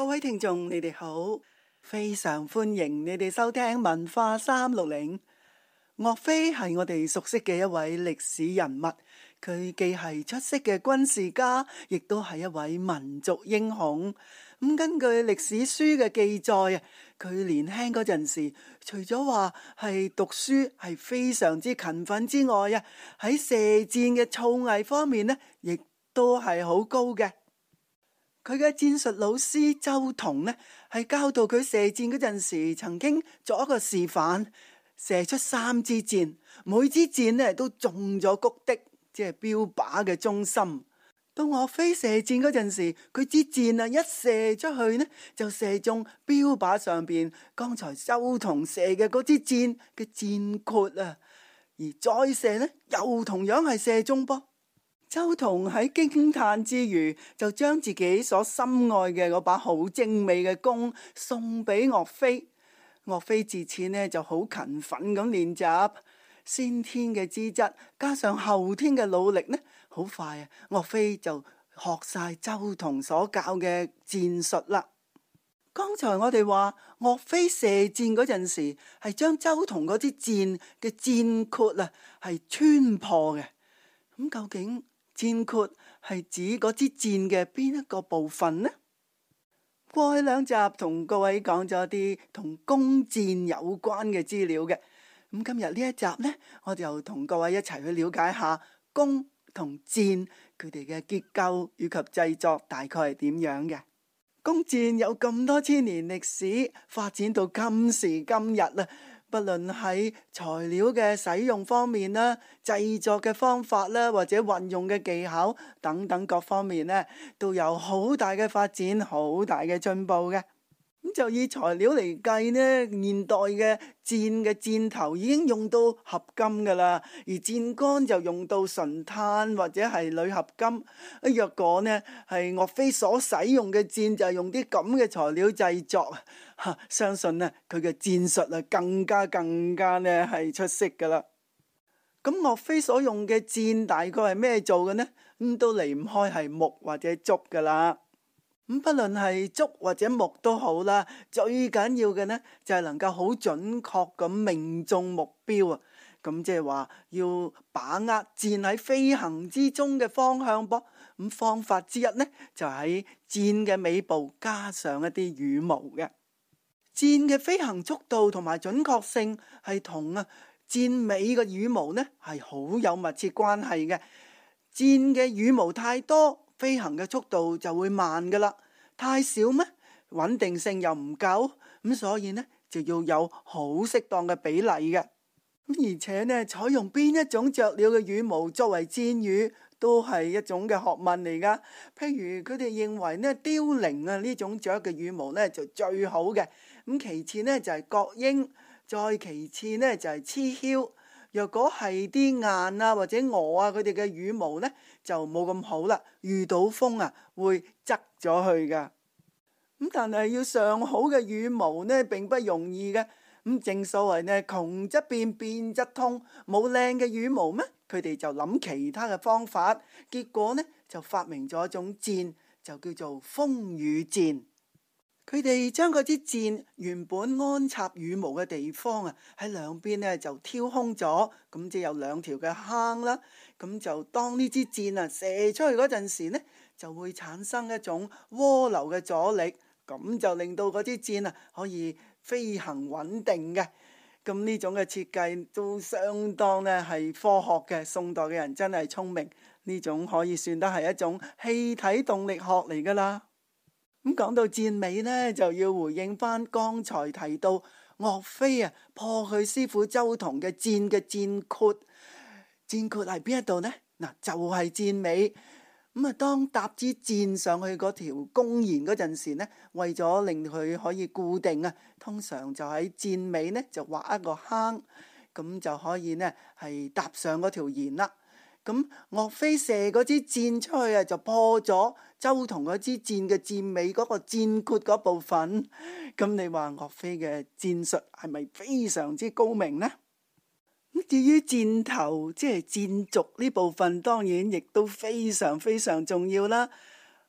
各位聽眾，你哋好，非常歡迎你哋收聽文化360。岳飛係我哋熟悉嘅一位歷史人物，佢既係出色嘅軍事家，亦都係一位民族英雄。根據歷史書嘅記載啊，佢年輕嗰陣時，除咗話係讀書係非常之勤奮之外啊，喺射箭嘅造詣方面呢，亦都係好高嘅。佢嘅戰術老師周同呢，係教導佢射箭嗰陣時，曾經作一個示範，射出3支箭，每支箭呢都中咗谷的，即係標靶嘅中心。到岳飛射箭嗰陣時，佢支箭啊一射出去呢，就射中標靶上邊剛才周同射嘅嗰支箭嘅箭豁啊，而再射呢，又同樣係射中噃。周同喺驚嘆之餘，就將自己所深愛嘅嗰把好精美嘅弓送俾岳飛。岳飛自此呢就好勤奮咁練習，先天嘅資質加上後天嘅努力呢，好快啊！岳飛就學晒周同所教嘅戰術啦。剛才我哋話岳飛射箭嗰陣時，係將周同嗰支箭嘅箭豁啊係穿破嘅。咁究竟箭豁係指嗰支箭嘅邊一個部分呢？過去2集同各位講咗啲同弓箭有關嘅資料嘅，咁今日呢一集呢，我就同各位一齊去了解下弓同箭佢哋嘅結構以及製作大概係點樣嘅。弓箭有咁多千年歷史，發展到今時今日啦。不論喺材料嘅使用方面啦、製作嘅方法啦，或者運用嘅技巧等等各方面呢，都有好大嘅發展、好大嘅進步嘅。咁就以材料嚟計呢，現代嘅箭嘅箭頭已經用到合金噶啦，而箭桿就用到純碳或者係鋁合金。若果呢係岳飛所使用嘅箭就係用啲咁嘅材料製作，相信呢佢嘅戰術啊更加呢係出色噶啦。咁岳飛所用嘅箭大概係咩做嘅呢？都離唔開係木或者竹噶啦。不論係竹或者木都好啦，最緊要嘅呢就係能夠好準確咁命中目標啊！咁即係話要把握箭喺飛行之中嘅方向噃。咁方法之一呢就喺箭嘅尾部加上一啲羽毛嘅。箭嘅飛行速度同埋準確性係同箭尾嘅羽毛呢係好有密切關係嘅。箭嘅羽毛太多，飛行嘅速度就會慢噶啦，太少咩？穩定性又唔夠，咁所以呢就要有好適當嘅比例嘅。而且呢，採用邊一種雀鳥嘅羽毛作為箭羽，都係一種嘅學問嚟噶。譬如佢哋認為呢，凋零呢種雀嘅羽毛呢就最好嘅。咁其次呢就係角鷹，再其次呢就係鴟鴞。若果係啲雁或者鵝佢哋嘅羽毛呢就冇咁好啦，遇到風會側咗去噶。但係要上好嘅羽毛呢並不容易嘅。正所謂呢，窮則變，變則通。冇靚嘅羽毛咩？佢哋就諗其他嘅方法，結果呢就發明咗一種箭，就叫做風雨箭。佢哋將嗰支箭原本安插羽毛嘅地方喺兩邊呢就挑空咗，咁即有2條嘅坑啦。咁就當呢支箭射出去嗰陣時呢，就會產生一種渦流嘅阻力，咁就令到嗰支箭可以飛行穩定嘅。咁呢種嘅設計都相當呢係科學嘅。宋代嘅人真係聰明，呢種可以算得係一種氣體動力學嚟噶啦。咁講到箭尾呢，就要回應翻剛才提到岳飛破佢師傅周同嘅箭嘅箭豁。箭豁喺邊一度呢？就係箭尾。當搭支箭上去嗰條弓弦嗰陣時呢，為咗令佢可以固定通常就喺箭尾呢就挖一個坑，咁就可以呢係搭上嗰條弦啦。咁岳飛射嗰支箭出去就破咗周同嗰支箭嘅箭尾嗰個箭豁嗰部分。咁你話岳飛嘅箭術係咪非常之高明呢？至於箭頭即係箭軸呢部分，當然亦都非常非常重要啦。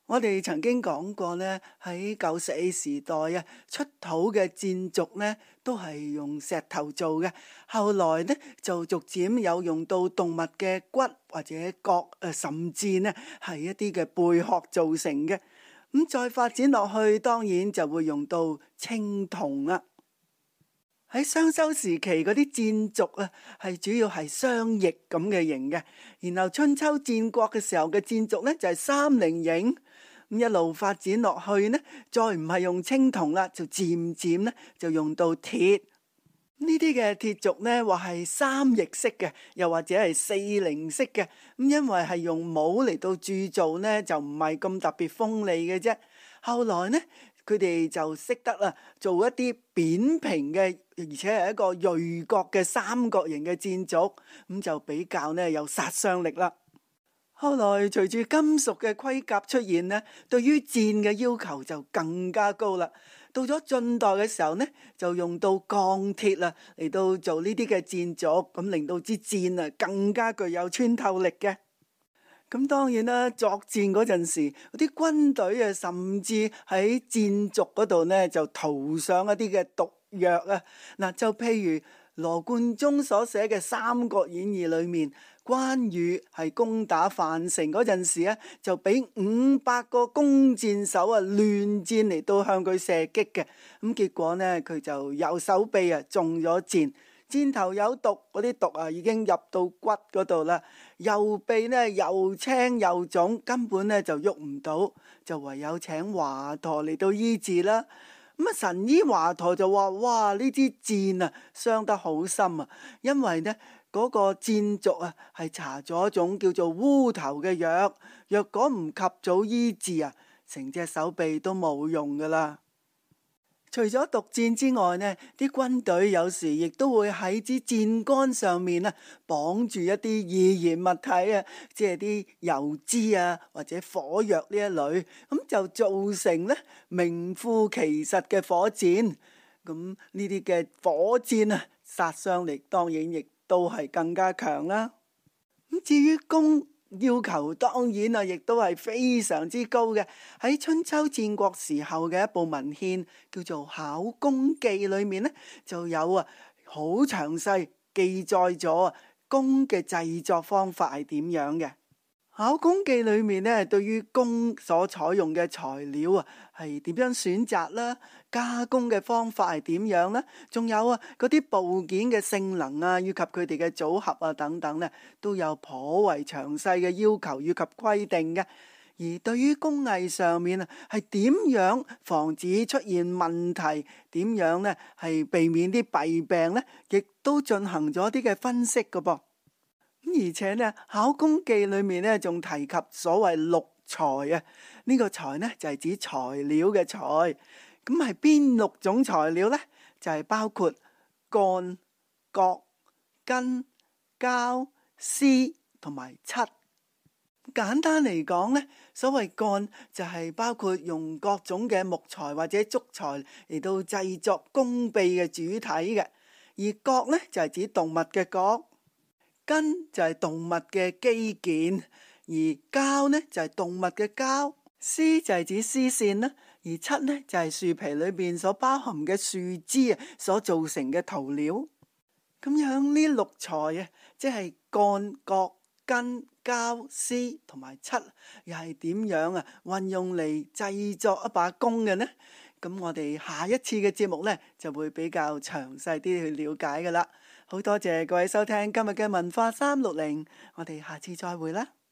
我哋曾經講過呢，喺舊石器時代啊，出土嘅箭鐲呢都係用石頭做嘅。後來呢就逐漸有用到動物嘅骨或者角，甚至呢係一啲嘅貝殼造成嘅。咁再發展落去，當然就會用到青銅啦。喺商周時期嗰啲箭鐲啊，係主要係雙翼咁嘅形嘅。然後春秋戰國嘅時候嘅箭鐲呢，就係三棱形。咁一路發展落去呢，再唔係用青銅啦，就漸漸呢就用到鐵。呢啲嘅鐵鐲呢，話係三翼式嘅，又或者係四棱式嘅。咁因為係用模嚟到鑄造呢，就唔係咁特別鋒利嘅啫。後來呢，佢哋就識得啦，做一啲扁平嘅，而且係一個銳角嘅三角形嘅箭鐲，咁就比較呢有殺傷力啦。後來隨住金屬嘅盔甲出現呢，對於箭嘅要求就更加高啦。到咗晉代嘅時候呢，就用到鋼鐵啦嚟到做呢啲嘅箭鐲，咁令到支箭啊更加具有穿透力嘅。咁當然啦，作戰嗰陣時，嗰啲軍隊啊，甚至喺箭鐲嗰度呢，就塗上一啲嘅毒藥啊。嗱，就譬如羅貫中所寫嘅《三國演義》裏面，關羽係攻打樊城嗰陣時啊，就俾500個弓箭手啊亂箭嚟到向佢射擊嘅。咁結果呢，佢就右手臂啊中咗箭。箭頭有毒，嗰啲毒啊已經入到骨嗰度啦。右臂呢又青又腫，根本呢就喐唔到，就唯有請華佗嚟到醫治啦。咁啊，神醫華佗就話：哇，呢支箭啊傷得好深啊，因為呢嗰個箭鐲啊係搽咗一種叫做烏頭嘅藥，若果唔及早醫治啊，成隻手臂都冇用噶啦。除咗毒箭之外呢，啲軍隊有時亦都會喺支箭桿上面啊綁住一啲易燃物體啊，即係啲油脂啊或者火藥呢一類，咁就造成呢名副其實嘅火箭。咁呢啲嘅火箭啊，殺傷力當然亦都係更加強啦。咁至於弓，要求當然啊，亦都係非常之高嘅。喺春秋戰國時候嘅一部文獻叫做《考弓記》裏面呢，就有啊好詳細記載咗弓嘅製作方法係點樣嘅。《考弓記》裏面呢，對於弓所採用嘅材料啊，係點樣選擇啦，加工嘅方法係點樣呢？仲有啊，嗰啲部件嘅性能啊，以及佢哋嘅組合啊等等呢，都有頗為詳細嘅要求以及規定嘅。而對於工藝上面啊，係點樣防止出現問題，點樣呢係避免啲弊病呢，亦都進行咗啲嘅分析㗎噃。而且呢，《考弓記》裏面呢，仲提及所謂六材啊。呢個材呢，就係指材料嘅材。咁係邊6種材料呢？就係包括桿、角、筋、膠、絲同埋漆。簡單嚟講呢，所謂桿就係包括用各種嘅木材或者竹材嚟到製作弓臂嘅主體嘅。而角呢，就係指動物嘅角。筋就係動物嘅肌腱，而膠呢就係動物嘅膠，絲就係指絲線啦，而漆呢就係樹皮裏邊所包含嘅樹枝啊所造成嘅塗料。咁樣呢6材啊，即係桿、角、筋、膠、絲同埋漆，又係點樣啊運用嚟製作一把弓嘅呢？咁我哋下一次嘅節目呢，就會比較詳細啲去了解噶啦。好多謝各位收聽今日嘅文化360，我哋下次再會啦。